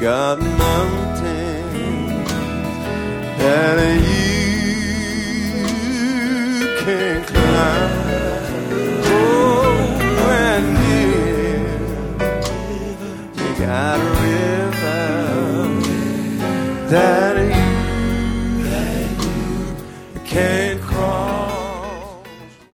got mountains that you can climb. Oh, and you got a river that